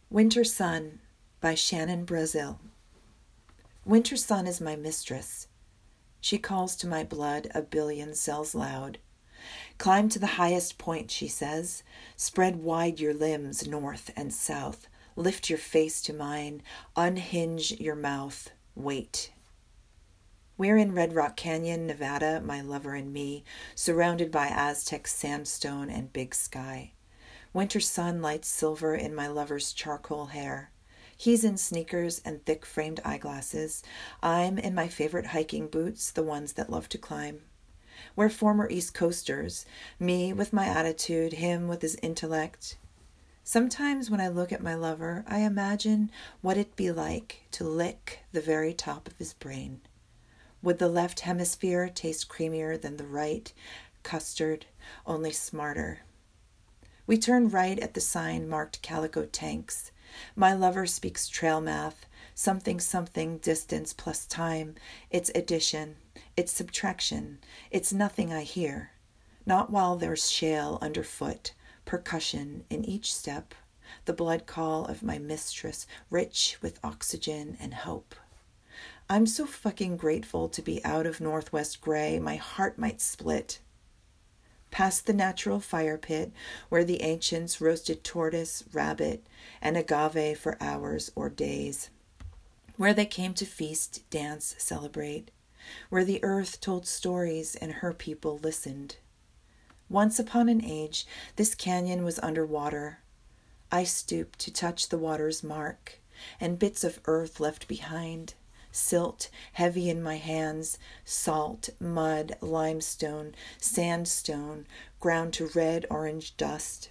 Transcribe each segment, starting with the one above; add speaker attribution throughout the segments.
Speaker 1: Winter Sun by Shannon Brazil. Winter sun is my mistress. She calls to my blood 1,000,000,000 cells loud. Climb to the highest point, she says. Spread wide your limbs north and south. Lift your face to mine. Unhinge your mouth. Wait. We're in Red Rock Canyon, Nevada, my lover and me, surrounded by Aztec sandstone and big sky. Winter sun lights silver in my lover's charcoal hair. He's in sneakers and thick-framed eyeglasses. I'm in my favorite hiking boots, the ones that love to climb. We're former East Coasters, me with my attitude, him with his intellect. Sometimes when I look at my lover, I imagine what it'd be like to lick the very top of his brain. Would the left hemisphere taste creamier than the right? Custard, only smarter. We turn right at the sign marked Calico Tanks. My lover speaks trail math, something distance plus time. It's addition, it's subtraction, it's nothing I hear. Not while there's shale underfoot, percussion in each step, the blood call of my mistress, rich with oxygen and hope. I'm so fucking grateful to be out of Northwest Gray, my heart might split. Past the natural fire pit where the ancients roasted tortoise, rabbit, and agave for hours or days. Where they came to feast, dance, celebrate. Where the earth told stories and her people listened. Once upon an age, this canyon was underwater. I stooped to touch the water's mark, and bits of earth left behind. Silt heavy in my hands, salt, mud, limestone, sandstone, ground to red-orange dust.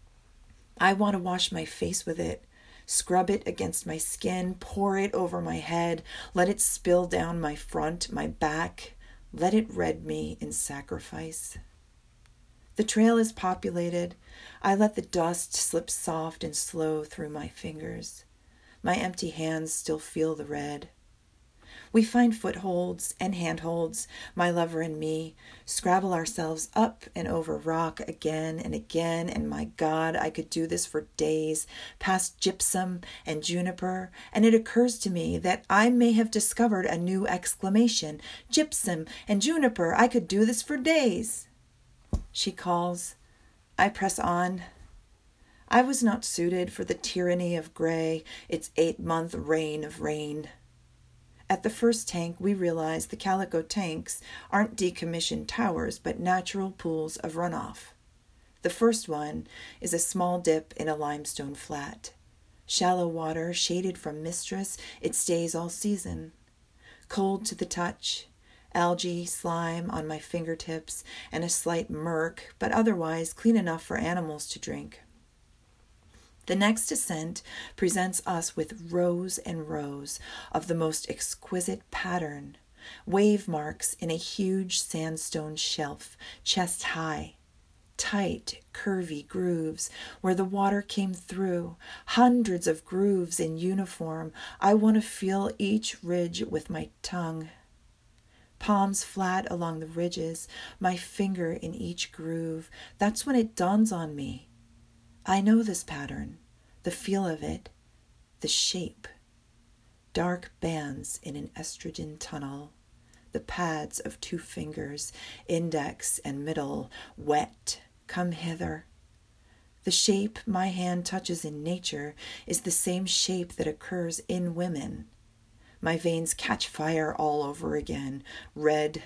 Speaker 1: I want to wash my face with it, scrub it against my skin, pour it over my head, let it spill down my front, my back, let it red me in sacrifice. The trail is populated. I let the dust slip soft and slow through my fingers. My empty hands still feel the red. We find footholds and handholds, my lover and me, scrabble ourselves up and over rock again, and my God, I could do this for days, past gypsum and juniper, and it occurs to me that I may have discovered a new exclamation. Gypsum and juniper, I could do this for days. She calls. I press on. I was not suited for the tyranny of gray, its 8-month reign of rain. At the first tank, we realize the Calico Tanks aren't decommissioned towers, but natural pools of runoff. The first one is a small dip in a limestone flat. Shallow water, shaded from mistress, it stays all season. Cold to the touch, algae, slime on my fingertips, and a slight murk, but otherwise clean enough for animals to drink. The next ascent presents us with rows and rows of the most exquisite pattern, wave marks in a huge sandstone shelf, chest high, tight, curvy grooves where the water came through, hundreds of grooves in uniform. I want to feel each ridge with my tongue. Palms flat along the ridges, my finger in each groove. That's when it dawns on me. I know this pattern, the feel of it, the shape. Dark bands in an estrogen tunnel, the pads of 2 fingers, index and middle, wet, come hither. The shape my hand touches in nature is the same shape that occurs in women. My veins catch fire all over again, red.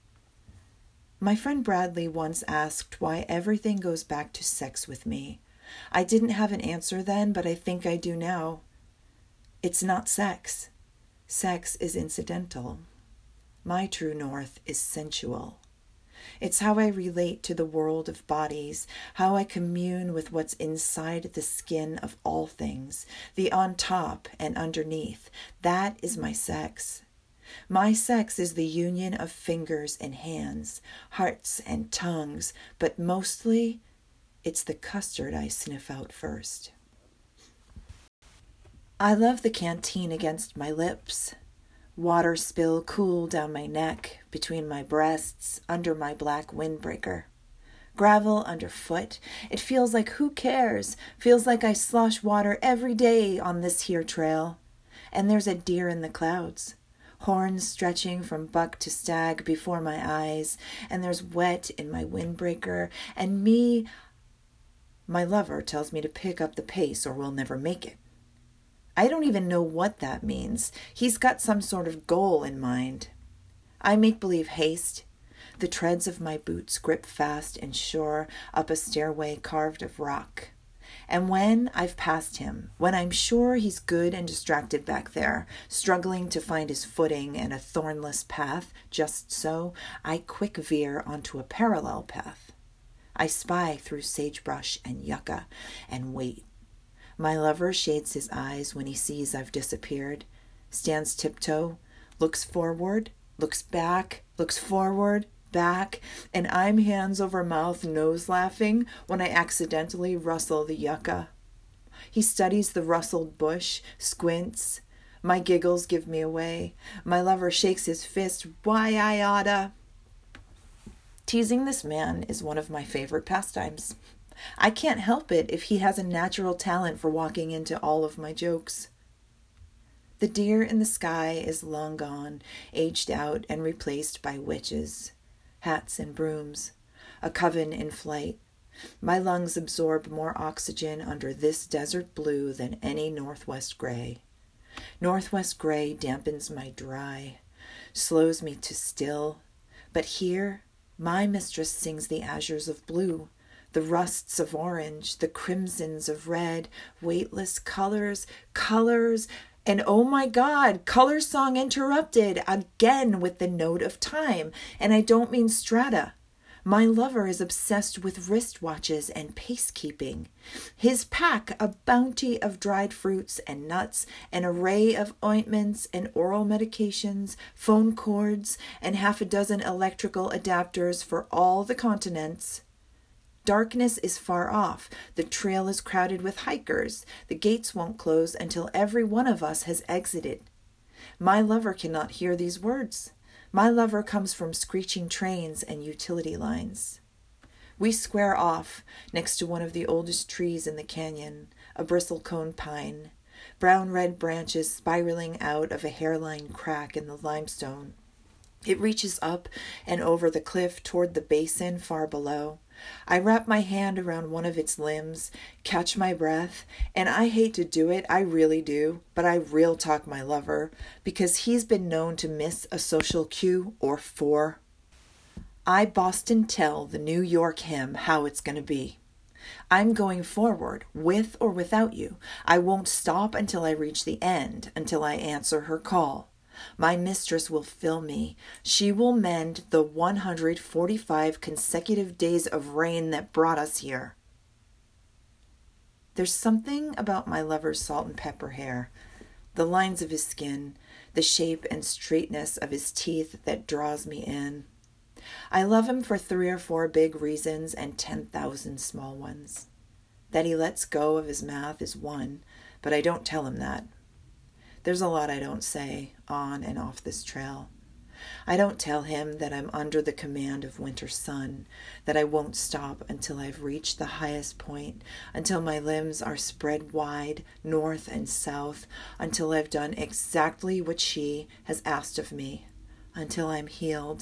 Speaker 1: My friend Bradley once asked why everything goes back to sex with me. I didn't have an answer then, but I think I do now. It's not sex. Sex is incidental. My true north is sensual. It's how I relate to the world of bodies, how I commune with what's inside the skin of all things, the on top and underneath. That is my sex. My sex is the union of fingers and hands, hearts and tongues, but mostly it's the custard I sniff out first. I love the canteen against my lips. Water spill cool down my neck, between my breasts, under my black windbreaker. Gravel underfoot. It feels like who cares? Feels like I slosh water every day on this here trail. And there's a deer in the clouds. Horns stretching from buck to stag before my eyes, and there's wet in my windbreaker, and me, my lover tells me to pick up the pace or we'll never make it. I don't even know what that means. He's got some sort of goal in mind. I make believe haste. The treads of my boots grip fast and sure up a stairway carved of rock. And when I've passed him, when I'm sure he's good and distracted back there, struggling to find his footing and a thornless path, just so, I quick veer onto a parallel path. I spy through sagebrush and yucca and wait. My lover shades his eyes when he sees I've disappeared, stands tiptoe, looks forward, looks back, looks forward, back, and I'm hands over mouth, nose laughing when I accidentally rustle the yucca. He studies the rustled bush, squints. My giggles give me away. My lover shakes his fist. Why I oughta. Teasing this man is one of my favorite pastimes. I can't help it if he has a natural talent for walking into all of my jokes. The deer in the sky is long gone, aged out and replaced by witches. Hats and brooms, a coven in flight. My lungs absorb more oxygen under this desert blue than any northwest gray. Northwest gray dampens my dry, slows me to still. But here, my mistress sings the azures of blue, the rusts of orange, the crimsons of red, weightless colors, and oh my God, color song interrupted again with the note of time. And I don't mean strata. My lover is obsessed with wristwatches and pacekeeping. His pack, a bounty of dried fruits and nuts, an array of ointments and oral medications, phone cords, and half a dozen electrical adapters for all the continents. Darkness is far off. The trail is crowded with hikers. The gates won't close until every one of us has exited. My lover cannot hear these words. My lover comes from screeching trains and utility lines. We square off next to one of the oldest trees in the canyon, a bristlecone pine, brown-red branches spiraling out of a hairline crack in the limestone. It reaches up and over the cliff toward the basin far below. I wrap my hand around one of its limbs, catch my breath, and I hate to do it, I really do, but I real talk my lover, because he's been known to miss a social cue or four. I Boston tell the New York him how it's going to be. I'm going forward, with or without you. I won't stop until I reach the end, until I answer her call. My mistress will fill me. She will mend the 145 consecutive days of rain that brought us here. There's something about my lover's salt and pepper hair, the lines of his skin, the shape and straightness of his teeth that draws me in. I love him for 3 or 4 big reasons and 10,000 small ones. That he lets go of his math is one, but I don't tell him that. There's a lot I don't say on and off this trail. I don't tell him that I'm under the command of winter sun, that I won't stop until I've reached the highest point, until my limbs are spread wide, north and south, until I've done exactly what she has asked of me, until I'm healed.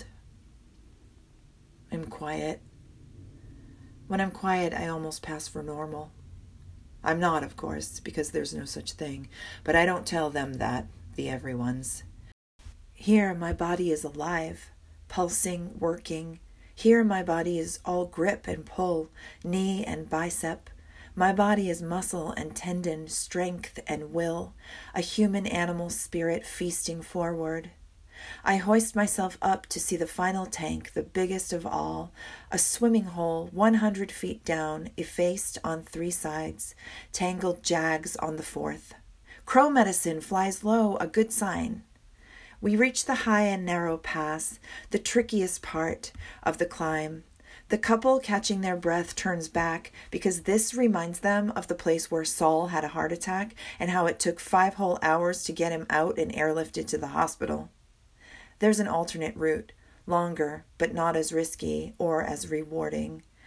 Speaker 1: I'm quiet. When I'm quiet, I almost pass for normal. I'm not, of course, because there's no such thing, but I don't tell them that, the everyones. Here my body is alive, pulsing, working. Here my body is all grip and pull, knee and bicep. My body is muscle and tendon, strength and will, a human animal spirit feasting forward. I hoist myself up to see the final tank, the biggest of all, a swimming hole 100 feet down, effaced on 3 sides, tangled jags on the 4th. Crow medicine flies low, a good sign. We reach the high and narrow pass, the trickiest part of the climb. The couple, catching their breath, turns back because this reminds them of the place where Saul had a heart attack and how it took 5 whole hours to get him out and airlifted to the hospital. There's an alternate route, longer but not as risky or as rewarding.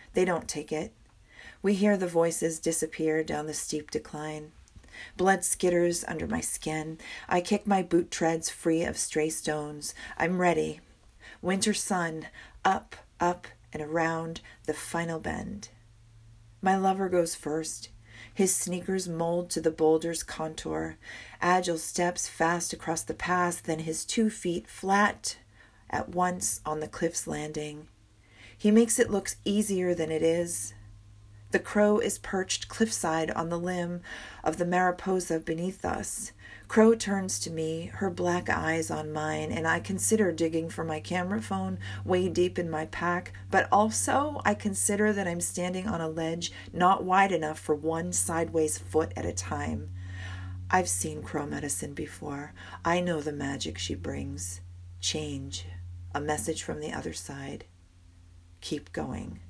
Speaker 1: They don't take it. We hear the voices disappear down the steep decline. Blood skitters under my skin. I kick my boot treads free of stray stones. I'm ready. Winter sun, up, up, and around the final bend. My lover goes first. His sneakers mold to the boulder's contour. Agile steps fast across the path, then his 2 feet flat at once on the cliff's landing. He makes it look easier than it is. The crow is perched cliffside on the limb of the Mariposa beneath us. Crow turns to me, her black eyes on mine, and I consider digging for my camera phone way deep in my pack, but also I consider that I'm standing on a ledge not wide enough for one sideways foot at a time. I've seen crow medicine before. I know the magic she brings. Change. A message from the other side. Keep going.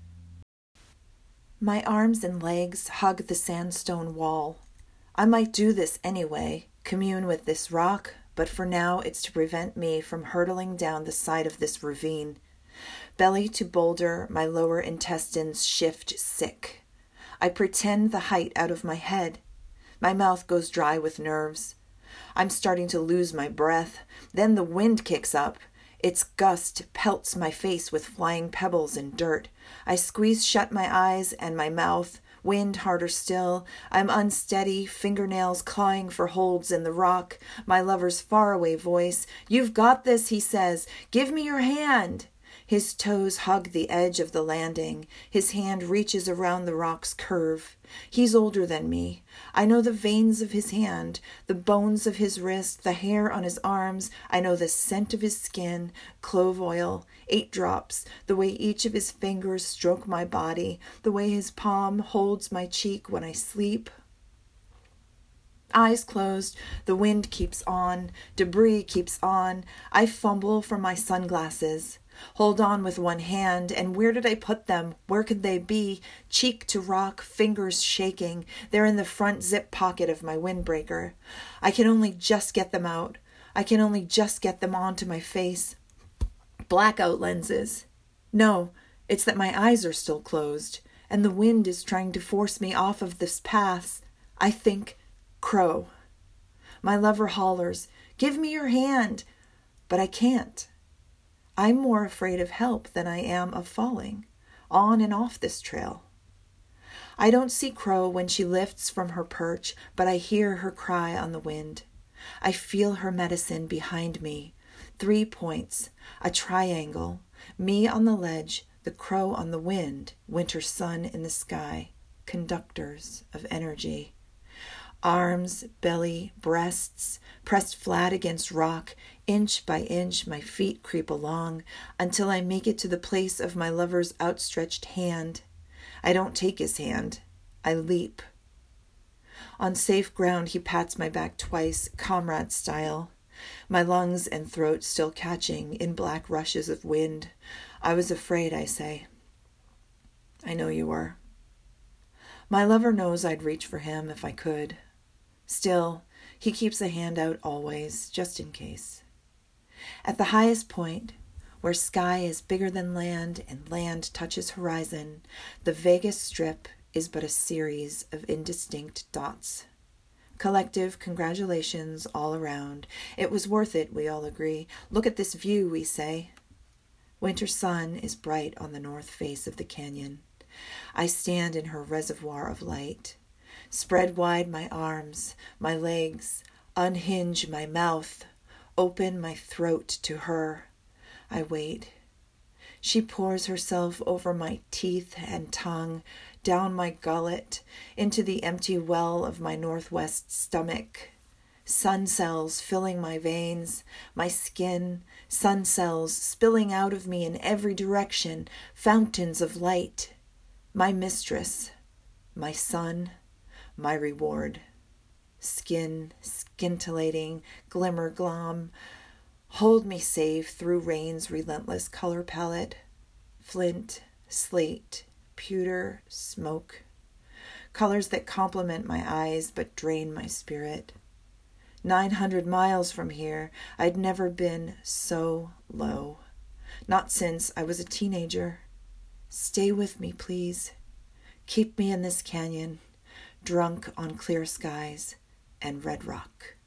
Speaker 1: My arms and legs hug the sandstone wall. I might do this anyway, commune with this rock, but for now it's to prevent me from hurtling down the side of this ravine. Belly to boulder, my lower intestines shift sick. I pretend the height out of my head. My mouth goes dry with nerves. I'm starting to lose my breath. Then the wind kicks up. Its gust pelts my face with flying pebbles and dirt. I squeeze shut my eyes and my mouth. Wind harder still. I'm unsteady, fingernails clawing for holds in the rock. My lover's faraway voice. "You've got this," he says. "Give me your hand." His toes hug the edge of the landing. His hand reaches around the rock's curve. He's older than me. I know the veins of his hand, the bones of his wrist, the hair on his arms. I know the scent of his skin, clove oil, 8 drops, the way each of his fingers stroke my body, the way his palm holds my cheek when I sleep. Eyes closed, the wind keeps on, debris keeps on. I fumble for my sunglasses. Hold on with one hand, and where did I put them? Where could they be? Cheek to rock, fingers shaking. They're in the front zip pocket of my windbreaker. I can only just get them out. I can only just get them onto my face. Blackout lenses. No, it's that my eyes are still closed, and the wind is trying to force me off of this path. I think crow. My lover hollers, "Give me your hand," but I can't. I'm more afraid of help than I am of falling, on and off this trail. I don't see Crow when she lifts from her perch, but I hear her cry on the wind. I feel her medicine behind me. 3 points, a triangle, me on the ledge, the crow on the wind, winter sun in the sky, conductors of energy. Arms, belly, breasts, pressed flat against rock, inch by inch my feet creep along until I make it to the place of my lover's outstretched hand. I don't take his hand. I leap. On safe ground he pats my back twice, comrade style. My lungs and throat still catching in black rushes of wind. I was afraid, I say. I know you were. My lover knows I'd reach for him if I could. Still, he keeps a hand out always, just in case. At the highest point, where sky is bigger than land and land touches horizon, the Vegas Strip is but a series of indistinct dots. Collective congratulations all around. It was worth it, we all agree. Look at this view, we say. Winter sun is bright on the north face of the canyon. I stand in her reservoir of light. Spread wide my arms, my legs, unhinge my mouth, open my throat to her. I wait. She pours herself over my teeth and tongue, down my gullet, into the empty well of my northwest stomach. Sun cells filling my veins, my skin, sun cells spilling out of me in every direction, fountains of light. My mistress, my sun, my reward. Skin, scintillating, glimmer glom. Hold me safe through rain's relentless color palette. Flint, slate, pewter, smoke. Colors that complement my eyes but drain my spirit. 900 miles from here, I'd never been so low. Not since I was a teenager. Stay with me, please. Keep me in this canyon, drunk on clear skies and red rock.